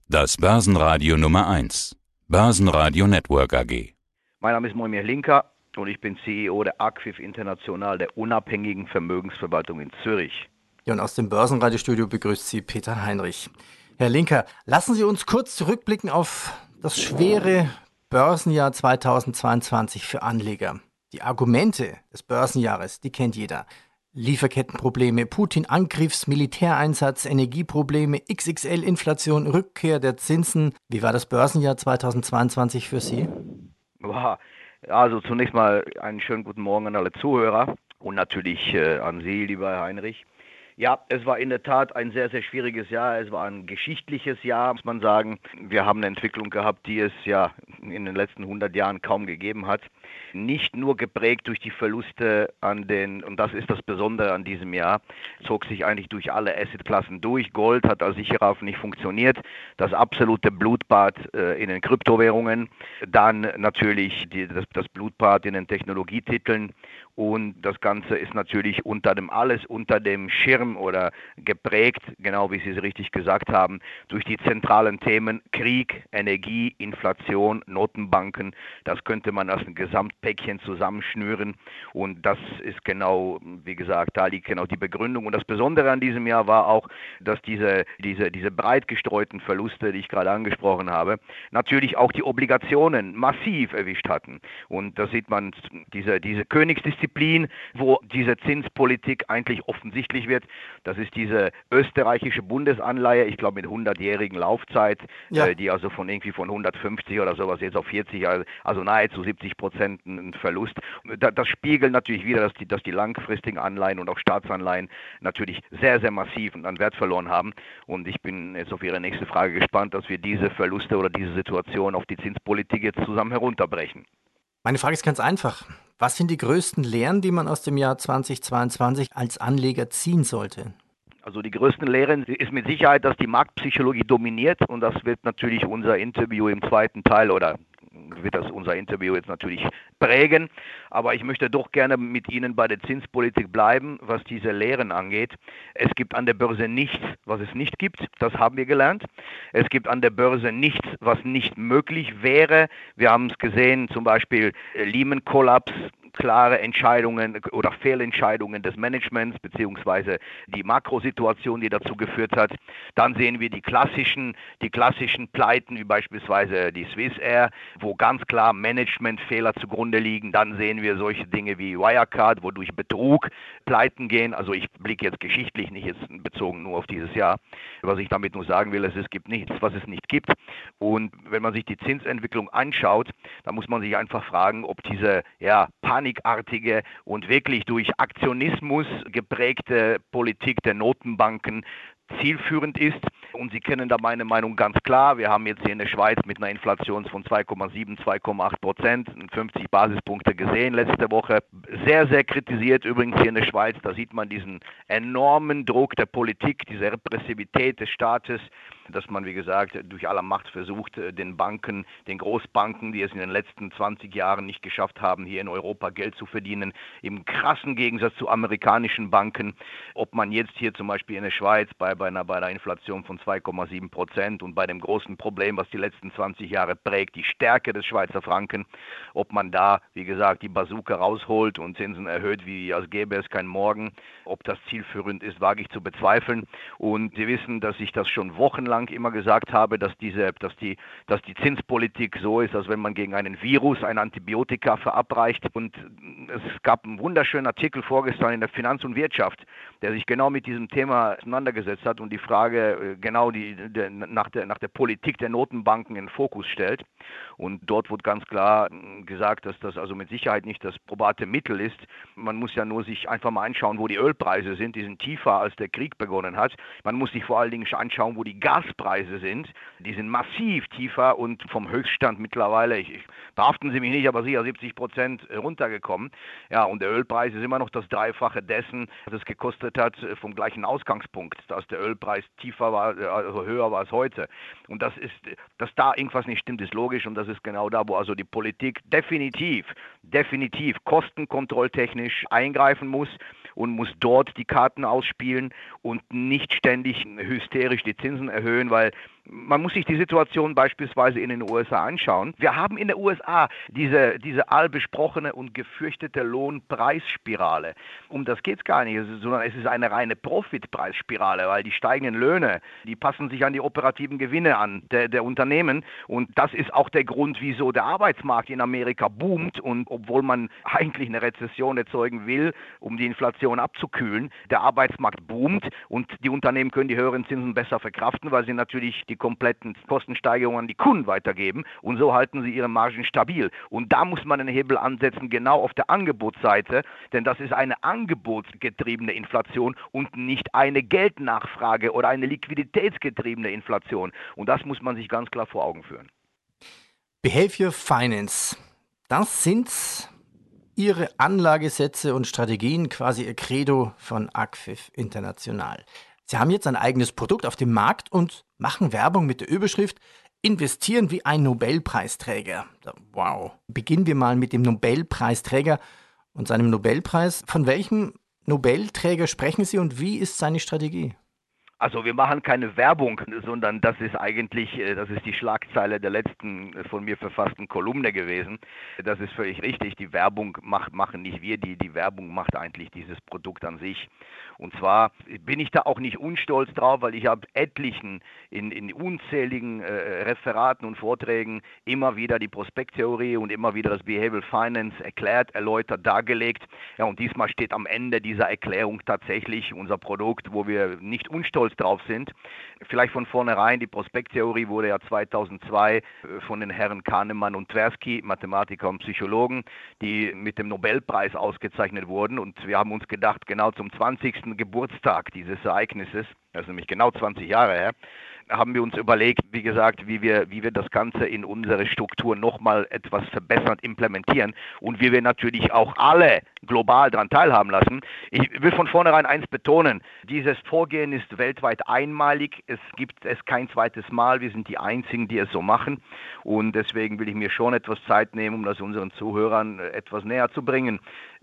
Das Börsenradio Nummer 1. Börsenradio Network AG. Mein Name ist Moimir Linker und ich bin CEO der Acquif International, der unabhängigen Vermögensverwaltung in Zürich. Ja, und aus dem Börsenradiostudio begrüßt Sie Peter Heinrich. Herr Linker, lassen Sie uns kurz zurückblicken auf das schwere Börsenjahr 2022 für Anleger. Die Argumente des Börsenjahres, die kennt jeder. Lieferkettenprobleme, Putin-Angriffs, Militäreinsatz, Energieprobleme, XXL-Inflation, Rückkehr der Zinsen. Wie war das Börsenjahr 2022 für Sie? Also zunächst mal einen schönen guten Morgen an alle Zuhörer und natürlich an Sie, lieber Herr Heinrich. Ja, es war in der Tat ein sehr, sehr schwieriges Jahr. Es war ein geschichtliches Jahr, muss man sagen. Wir haben eine Entwicklung gehabt, die es ja in den letzten 100 Jahren kaum gegeben hat. Nicht nur geprägt durch die Verluste und das ist das Besondere an diesem Jahr, zog sich eigentlich durch alle Assetklassen durch. Gold hat als Sicherhafen nicht funktioniert. Das absolute Blutbad in den Kryptowährungen. Dann natürlich das Blutbad in den Technologietiteln. Und das Ganze ist natürlich alles unter dem Schirm oder geprägt, genau wie Sie es richtig gesagt haben, durch die zentralen Themen Krieg, Energie, Inflation, Notenbanken. Das könnte man als ein Gesamtpäckchen zusammenschnüren. Und das ist genau, wie gesagt, da liegt genau die Begründung. Und das Besondere an diesem Jahr war auch, dass diese breit gestreuten Verluste, die ich gerade angesprochen habe, natürlich auch die Obligationen massiv erwischt hatten. Und da sieht man diese Königsdisziplin, wo diese Zinspolitik eigentlich offensichtlich wird. Das ist diese österreichische Bundesanleihe, ich glaube mit 100-jährigen Laufzeit, die also von 150 oder sowas jetzt auf 40, also nahezu 70% ein Verlust. Das spiegelt natürlich wieder, dass die langfristigen Anleihen und auch Staatsanleihen natürlich sehr, sehr massiv an Wert verloren haben. Und ich bin jetzt auf Ihre nächste Frage gespannt, dass wir diese Verluste oder diese Situation auf die Zinspolitik jetzt zusammen herunterbrechen. Meine Frage ist ganz einfach. Was sind die größten Lehren, die man aus dem Jahr 2022 als Anleger ziehen sollte? Also die größten Lehren ist mit Sicherheit, dass die Marktpsychologie dominiert und das wird natürlich unser Interview im zweiten Teil wird das unser Interview jetzt natürlich prägen. Aber ich möchte doch gerne mit Ihnen bei der Zinspolitik bleiben, was diese Lehren angeht. Es gibt an der Börse nichts, was es nicht gibt. Das haben wir gelernt. Es gibt an der Börse nichts, was nicht möglich wäre. Wir haben es gesehen, zum Beispiel Lehman-Kollaps, klare Entscheidungen oder Fehlentscheidungen des Managements beziehungsweise die Makrosituation, die dazu geführt hat. Dann sehen wir die klassischen Pleiten, wie beispielsweise die Swiss Air, wo ganz klar Managementfehler zugrunde liegen. Dann sehen wir solche Dinge wie Wirecard, wo durch Betrug Pleiten gehen. Also ich blicke jetzt geschichtlich, nicht jetzt bezogen nur auf dieses Jahr. Was ich damit nur sagen will, es gibt nichts, was es nicht gibt. Und wenn man sich die Zinsentwicklung anschaut, dann muss man sich einfach fragen, ob diese panikartige und wirklich durch Aktionismus geprägte Politik der Notenbanken zielführend ist. Und Sie kennen da meine Meinung ganz klar. Wir haben jetzt hier in der Schweiz mit einer Inflation von 2,7, 2,8%, 50 Basispunkte gesehen letzte Woche. Sehr, sehr kritisiert übrigens hier in der Schweiz. Da sieht man diesen enormen Druck der Politik, diese Repressivität des Staates, dass man, wie gesagt, durch aller Macht versucht, den Großbanken, die es in den letzten 20 Jahren nicht geschafft haben, hier in Europa Geld zu verdienen, im krassen Gegensatz zu amerikanischen Banken. Ob man jetzt hier zum Beispiel in der Schweiz bei einer Inflation von 2,7% und bei dem großen Problem, was die letzten 20 Jahre prägt, die Stärke des Schweizer Franken, ob man da, wie gesagt, die Bazooka rausholt und Zinsen erhöht, wie als gäbe es kein Morgen. Ob das zielführend ist, wage ich zu bezweifeln. Und Sie wissen, dass ich das schon wochenlang immer gesagt habe, dass die Zinspolitik so ist, als wenn man gegen einen Virus ein Antibiotika verabreicht. Und es gab einen wunderschönen Artikel vorgestern in der Finanz und Wirtschaft, der sich genau mit diesem Thema auseinandergesetzt hat und die Frage genau nach der Politik der Notenbanken in den Fokus stellt. Und dort wird ganz klar gesagt, dass das also mit Sicherheit nicht das probate Mittel ist. Man muss ja nur sich einfach mal anschauen, wo die Ölpreise sind. Die sind tiefer, als der Krieg begonnen hat. Man muss sich vor allen Dingen anschauen, wo die Gaspreise sind. Die sind massiv tiefer und vom Höchststand mittlerweile, behaften Sie mich nicht, aber sicher 70% runtergekommen. Ja, und der Ölpreis ist immer noch das Dreifache dessen, was es gekostet hat vom gleichen Ausgangspunkt, dass der Ölpreis tiefer war, also höher war als heute. Und dass da irgendwas nicht stimmt, ist logisch und das ist genau da, wo also die Politik definitiv kostenkontrolltechnisch eingreifen muss und muss dort die Karten ausspielen und nicht ständig hysterisch die Zinsen erhöhen, weil Man muss sich die Situation beispielsweise in den USA anschauen. Wir haben in den USA diese allbesprochene und gefürchtete Lohnpreisspirale. Um das geht es gar nicht, sondern es ist eine reine Profitpreisspirale, weil die steigenden Löhne, die passen sich an die operativen Gewinne an der Unternehmen. Und das ist auch der Grund, wieso der Arbeitsmarkt in Amerika boomt. Und obwohl man eigentlich eine Rezession erzeugen will, um die Inflation abzukühlen, der Arbeitsmarkt boomt und die Unternehmen können die höheren Zinsen besser verkraften, weil sie natürlich die kompletten Kostensteigerungen an die Kunden weitergeben und so halten sie ihre Margen stabil. Und da muss man einen Hebel ansetzen, genau auf der Angebotsseite, denn das ist eine angebotsgetriebene Inflation und nicht eine Geldnachfrage oder eine liquiditätsgetriebene Inflation. Und das muss man sich ganz klar vor Augen führen. Behavior Finance, das sind Ihre Anlagesätze und Strategien, quasi Ihr Credo von Acfif International. Sie haben jetzt ein eigenes Produkt auf dem Markt und machen Werbung mit der Überschrift Investieren wie ein Nobelpreisträger. Wow. Beginnen wir mal mit dem Nobelpreisträger und seinem Nobelpreis. Von welchem Nobelträger sprechen Sie und wie ist seine Strategie? Also wir machen keine Werbung, sondern das ist die Schlagzeile der letzten von mir verfassten Kolumne gewesen. Das ist völlig richtig. Die Werbung machen nicht wir, die Werbung macht eigentlich dieses Produkt an sich. Und zwar bin ich da auch nicht unstolz drauf, weil ich habe etlichen in unzähligen Referaten und Vorträgen immer wieder die Prospekttheorie und immer wieder das Behavioral Finance erklärt, erläutert, dargelegt. Ja, und diesmal steht am Ende dieser Erklärung tatsächlich unser Produkt, wo wir nicht unstolz drauf sind. Vielleicht von vornherein, die Prospekttheorie wurde ja 2002 von den Herren Kahnemann und Tversky, Mathematiker und Psychologen, die mit dem Nobelpreis ausgezeichnet wurden. Und wir haben uns gedacht, genau zum 20. Geburtstag dieses Ereignisses, das ist nämlich genau 20 Jahre her, haben wir uns überlegt, wie gesagt, wie wir das Ganze in unsere Struktur nochmal etwas verbessert implementieren und wie wir natürlich auch alle global daran teilhaben lassen. Ich will von vornherein eins betonen, dieses Vorgehen ist weltweit einmalig, es gibt es kein zweites Mal, wir sind die Einzigen, die es so machen und deswegen will ich mir schon etwas Zeit nehmen, um das unseren Zuhörern etwas näher zu bringen,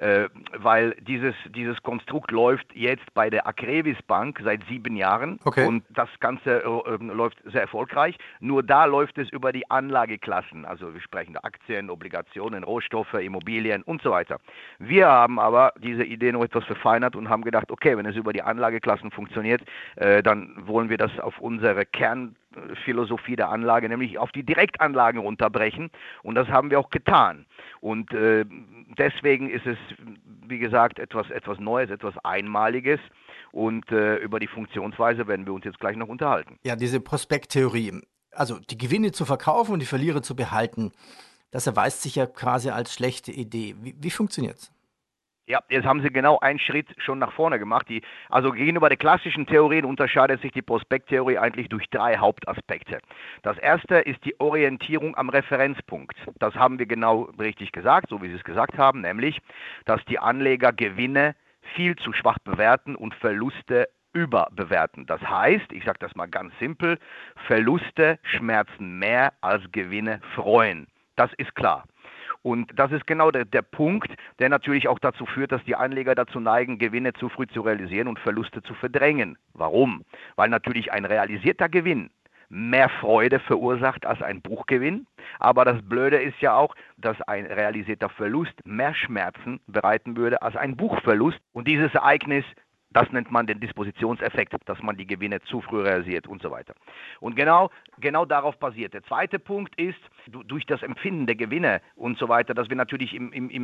weil dieses Konstrukt läuft jetzt bei der Acrevis Bank seit 7 Jahren und das Ganze läuft sehr erfolgreich. Nur da läuft es über die Anlageklassen. Also wir sprechen da Aktien, Obligationen, Rohstoffe, Immobilien und so weiter. Wir haben aber diese Idee noch etwas verfeinert und haben gedacht, okay, wenn es über die Anlageklassen funktioniert, dann wollen wir das auf unsere Kernphilosophie der Anlage, nämlich auf die Direktanlagen runterbrechen. Und das haben wir auch getan. Und deswegen ist es, wie gesagt, etwas Neues, etwas Einmaliges. Und über die Funktionsweise werden wir uns jetzt gleich noch unterhalten. Ja, diese Prospekttheorie, also die Gewinne zu verkaufen und die Verlierer zu behalten, das erweist sich ja quasi als schlechte Idee. Wie funktioniert es? Ja, jetzt haben Sie genau einen Schritt schon nach vorne gemacht. Also gegenüber der klassischen Theorien unterscheidet sich die Prospekttheorie eigentlich durch 3 Hauptaspekte. Das erste ist die Orientierung am Referenzpunkt. Das haben wir genau richtig gesagt, so wie Sie es gesagt haben, nämlich, dass die Anleger Gewinne viel zu schwach bewerten und Verluste überbewerten. Das heißt, ich sage das mal ganz simpel, Verluste schmerzen mehr als Gewinne freuen. Das ist klar. Und das ist genau der Punkt, der natürlich auch dazu führt, dass die Anleger dazu neigen, Gewinne zu früh zu realisieren und Verluste zu verdrängen. Warum? Weil natürlich ein realisierter Gewinn mehr Freude verursacht als ein Buchgewinn. Aber das Blöde ist ja auch, dass ein realisierter Verlust mehr Schmerzen bereiten würde als ein Buchverlust. Und dieses Ereignis, das nennt man den Dispositionseffekt, dass man die Gewinne zu früh realisiert und so weiter. Und genau darauf basiert. Der zweite Punkt ist, durch das Empfinden der Gewinne und so weiter, dass wir natürlich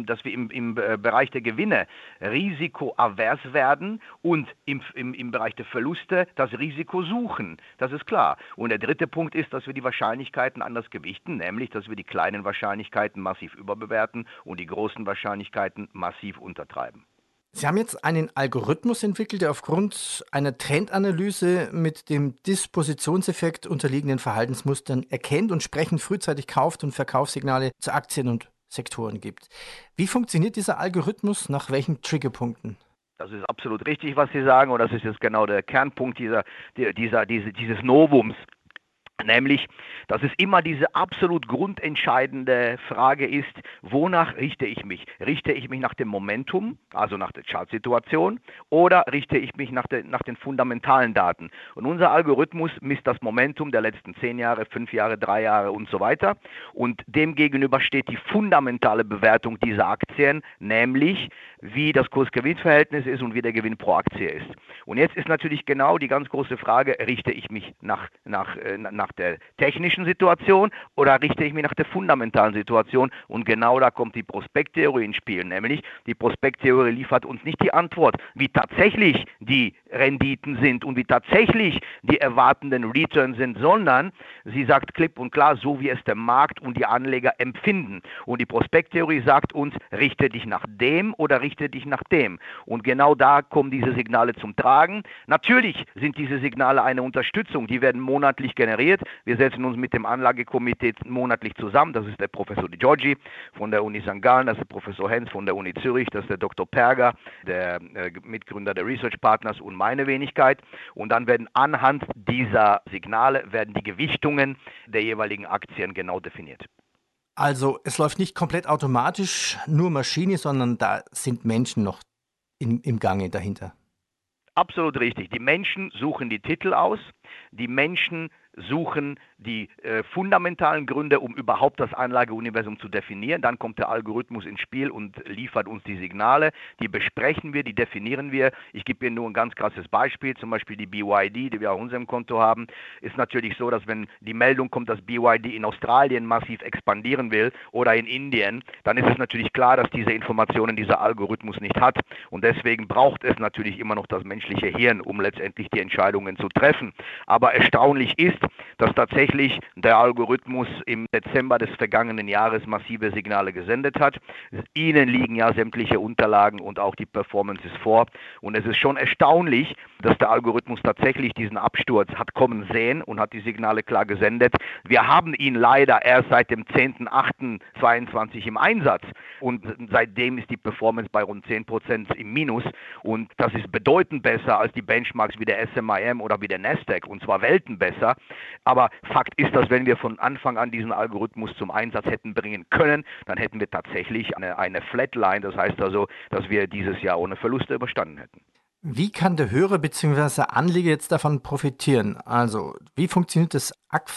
im Bereich der Gewinne risikoavers werden und im Bereich der Verluste das Risiko suchen. Das ist klar. Und der dritte Punkt ist, dass wir die Wahrscheinlichkeiten anders gewichten, nämlich, dass wir die kleinen Wahrscheinlichkeiten massiv überbewerten und die großen Wahrscheinlichkeiten massiv untertreiben. Sie haben jetzt einen Algorithmus entwickelt, der aufgrund einer Trendanalyse mit dem Dispositionseffekt unterliegenden Verhaltensmustern erkennt und entsprechend frühzeitig Kauf- und Verkaufssignale zu Aktien und Sektoren gibt. Wie funktioniert dieser Algorithmus? Nach welchen Triggerpunkten? Das ist absolut richtig, was Sie sagen, und das ist jetzt genau der Kernpunkt dieses Novums. Nämlich, dass es immer diese absolut grundentscheidende Frage ist, wonach richte ich mich? Richte ich mich nach dem Momentum, also nach der Chartsituation, oder richte ich mich nach den fundamentalen Daten? Und unser Algorithmus misst das Momentum der letzten 10 Jahre, 5 Jahre, 3 Jahre und so weiter. Und demgegenüber steht die fundamentale Bewertung dieser Aktien, nämlich wie das Kurs-Gewinn-Verhältnis ist und wie der Gewinn pro Aktie ist. Und jetzt ist natürlich genau die ganz große Frage, richte ich mich nach der technischen Situation oder richte ich mich nach der fundamentalen Situation? Und genau da kommt die Prospekttheorie ins Spiel, nämlich die Prospekttheorie liefert uns nicht die Antwort, wie tatsächlich die Renditen sind und wie tatsächlich die erwartenden Returns sind, sondern sie sagt klipp und klar, so wie es der Markt und die Anleger empfinden. Und die Prospekttheorie sagt uns, richte dich nach dem oder richte dich nach dem. Und genau da kommen diese Signale zum Tragen. Natürlich sind diese Signale eine Unterstützung, die werden monatlich generiert. Wir setzen uns mit dem Anlagekomitee monatlich zusammen. Das ist der Professor Di Giorgi von der Uni St. Gallen, das ist der Professor Hens von der Uni Zürich, das ist der Dr. Perger, der Mitgründer der Research Partners und meine Wenigkeit. Und dann werden anhand dieser Signale die Gewichtungen der jeweiligen Aktien genau definiert. Also es läuft nicht komplett automatisch, nur Maschine, sondern da sind Menschen noch im Gange dahinter. Absolut richtig. Die Menschen suchen die Titel aus, die Menschen suchen die fundamentalen Gründe, um überhaupt das Anlageuniversum zu definieren. Dann kommt der Algorithmus ins Spiel und liefert uns die Signale. Die besprechen wir, die definieren wir. Ich gebe Ihnen nur ein ganz krasses Beispiel. Zum Beispiel die BYD, die wir auf unserem Konto haben, ist natürlich so, dass wenn die Meldung kommt, dass BYD in Australien massiv expandieren will oder in Indien, dann ist es natürlich klar, dass diese Informationen dieser Algorithmus nicht hat. Und deswegen braucht es natürlich immer noch das menschliche Hirn, um letztendlich die Entscheidungen zu treffen. Aber erstaunlich ist, dass tatsächlich der Algorithmus im Dezember des vergangenen Jahres massive Signale gesendet hat. Ihnen liegen ja sämtliche Unterlagen und auch die Performances vor. Und es ist schon erstaunlich, dass der Algorithmus tatsächlich diesen Absturz hat kommen sehen und hat die Signale klar gesendet. Wir haben ihn leider erst seit dem 10.08.22 im Einsatz und seitdem ist die Performance bei rund 10% im Minus und das ist bedeutend besser als die Benchmarks wie der SMIM oder wie der Nasdaq und zwar Welten besser. Aber Fakt ist, dass wenn wir von Anfang an diesen Algorithmus zum Einsatz hätten bringen können, dann hätten wir tatsächlich eine Flatline, das heißt also, dass wir dieses Jahr ohne Verluste überstanden hätten. Wie kann der Hörer bzw. Anleger jetzt davon profitieren? Also, wie funktioniert das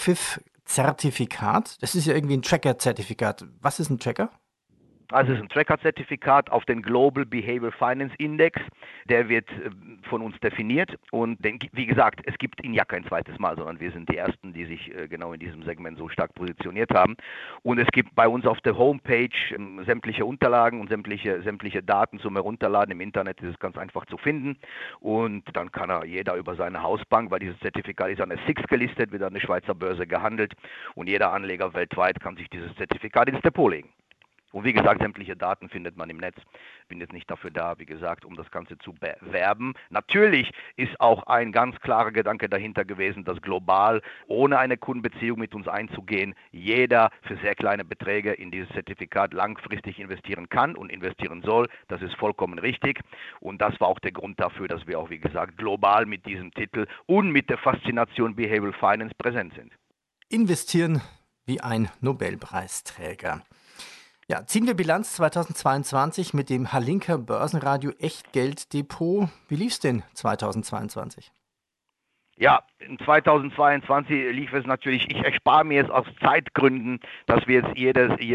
ACFIF-Zertifikat? Das ist ja irgendwie ein Tracker-Zertifikat. Was ist ein Tracker? Also es ist ein Tracker-Zertifikat auf den Global Behavioral Finance Index. Der wird von uns definiert und wie gesagt, es gibt ihn ja kein zweites Mal, sondern wir sind die Ersten, die sich genau in diesem Segment so stark positioniert haben. Und es gibt bei uns auf der Homepage sämtliche Unterlagen und sämtliche Daten zum Herunterladen. Im Internet ist es ganz einfach zu finden und dann kann jeder über seine Hausbank, weil dieses Zertifikat ist an der SIX gelistet, wird an der Schweizer Börse gehandelt und jeder Anleger weltweit kann sich dieses Zertifikat ins Depot legen. Und wie gesagt, sämtliche Daten findet man im Netz. Ich bin jetzt nicht dafür da, wie gesagt, um das Ganze zu bewerben. Natürlich ist auch ein ganz klarer Gedanke dahinter gewesen, dass global, ohne eine Kundenbeziehung mit uns einzugehen, jeder für sehr kleine Beträge in dieses Zertifikat langfristig investieren kann und investieren soll. Das ist vollkommen richtig. Und das war auch der Grund dafür, dass wir auch, wie gesagt, global mit diesem Titel und mit der Faszination Behavioral Finance präsent sind. Investieren wie ein Nobelpreisträger. Ja, ziehen wir Bilanz 2022 mit dem Halinka Börsenradio Echtgeld-Depot. Wie lief es denn 2022? Ja, in 2022 lief es natürlich, ich erspare mir jetzt aus Zeitgründen, dass wir jetzt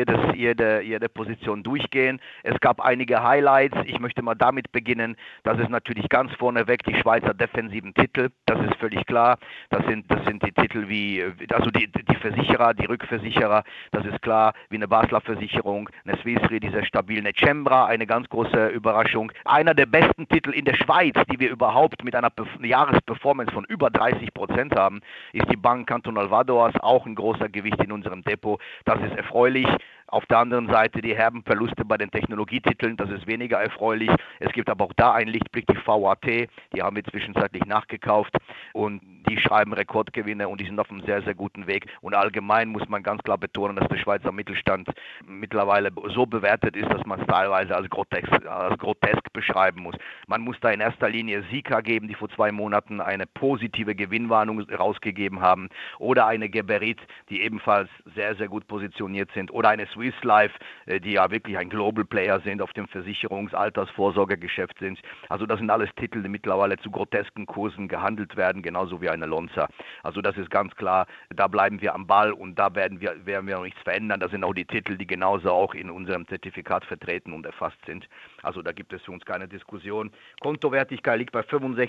jede Position durchgehen. Es gab einige Highlights. Ich möchte mal damit beginnen, dass es natürlich ganz vorneweg die Schweizer defensiven Titel, das ist völlig klar. Das sind die Titel wie, also die Versicherer, die Rückversicherer, das ist klar, wie eine Basler Versicherung, eine Swiss Re, die sehr stabil, eine Cembra, eine ganz große Überraschung. Einer der besten Titel in der Schweiz, die wir überhaupt mit einer Jahresperformance von über 30% haben, ist die Bank Cantonal Vadoas, auch ein großer Gewicht in unserem Depot. Das ist erfreulich. Auf der anderen Seite die herben Verluste bei den Technologietiteln, das ist weniger erfreulich. Es gibt aber auch da einen Lichtblick, die VAT, die haben wir zwischenzeitlich nachgekauft und die schreiben Rekordgewinne und die sind auf einem sehr, sehr guten Weg. Und allgemein muss man ganz klar betonen, dass der Schweizer Mittelstand mittlerweile so bewertet ist, dass man es teilweise als grotesk beschreiben muss. Man muss da in erster Linie Sika geben, die vor 2 Monaten eine positive negative Gewinnwarnung rausgegeben haben, oder eine Geberit, die ebenfalls sehr, sehr gut positioniert sind, oder eine Swiss Life, die ja wirklich ein Global Player sind, auf dem Versicherungs-Altersvorsorgegeschäft sind. Also das sind alles Titel, die mittlerweile zu grotesken Kursen gehandelt werden, genauso wie eine Lonza. Also das ist ganz klar, da bleiben wir am Ball und da werden wir noch nichts verändern. Das sind auch die Titel, die genauso auch in unserem Zertifikat vertreten und erfasst sind. Also da gibt es für uns keine Diskussion. Kontowertigkeit liegt bei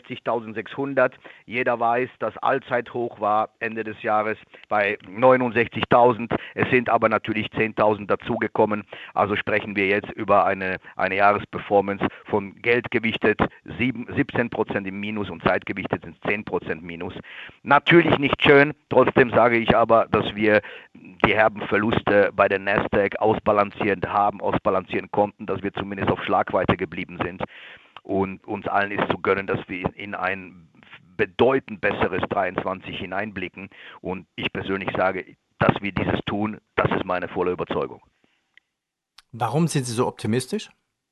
65.600. Jeder weiß, dass Allzeithoch war Ende des Jahres bei 69.000. Es sind aber natürlich 10.000 dazugekommen. Also sprechen wir jetzt über eine Jahresperformance von geldgewichtet 17% im Minus und zeitgewichtet sind 10% Minus. Natürlich nicht schön, trotzdem sage ich aber, dass wir die herben Verluste bei der Nasdaq ausbalancieren konnten, dass wir zumindest auf Schlagweite geblieben sind. Und uns allen ist zu gönnen, dass wir in ein bedeutend besseres 23 hineinblicken. Und ich persönlich sage, dass wir dieses tun, das ist meine volle Überzeugung. Warum sind Sie so optimistisch?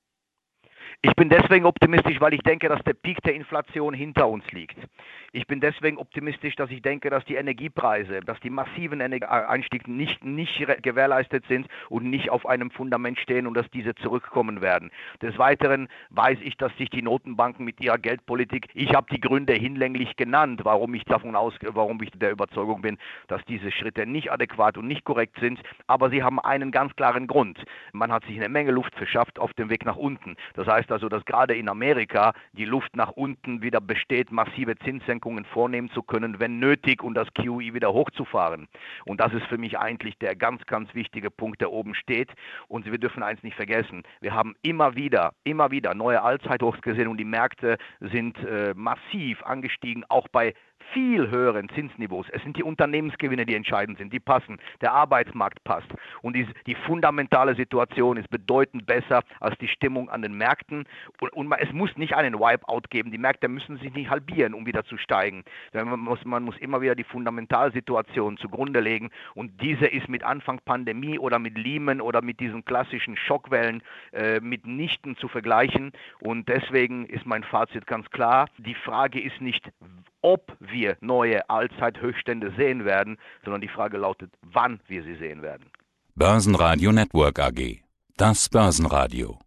Ich bin deswegen optimistisch, weil ich denke, dass der Peak der Inflation hinter uns liegt. Ich bin deswegen optimistisch, dass ich denke, dass die Energiepreise, dass die massiven Energieeinstiege nicht gewährleistet sind und nicht auf einem Fundament stehen und dass diese zurückkommen werden. Des Weiteren weiß ich, dass sich die Notenbanken mit ihrer Geldpolitik, ich habe die Gründe hinlänglich genannt, warum ich der Überzeugung bin, dass diese Schritte nicht adäquat und nicht korrekt sind, aber sie haben einen ganz klaren Grund. Man hat sich eine Menge Luft verschafft auf dem Weg nach unten. Das heißt also, dass gerade in Amerika die Luft nach unten wieder besteht, massive Zinssenkungen vornehmen zu können, wenn nötig, und das QE wieder hochzufahren. Und das ist für mich eigentlich der ganz, ganz wichtige Punkt, der oben steht. Und wir dürfen eins nicht vergessen, wir haben immer wieder neue Allzeithochs gesehen und die Märkte sind massiv angestiegen, auch bei viel höheren Zinsniveaus. Es sind die Unternehmensgewinne, die entscheidend sind, die passen, der Arbeitsmarkt passt und die fundamentale Situation ist bedeutend besser als die Stimmung an den Märkten und es muss nicht einen Wipeout geben, die Märkte müssen sich nicht halbieren, um wieder zu steigen. Man muss immer wieder die Fundamentalsituation zugrunde legen und diese ist mit Anfang Pandemie oder mit Lehman oder mit diesen klassischen Schockwellen mitnichten zu vergleichen und deswegen ist mein Fazit ganz klar, die Frage ist nicht, ob wir neue Allzeithöchststände sehen werden, sondern die Frage lautet, wann wir sie sehen werden. Börsenradio Network AG. Das Börsenradio.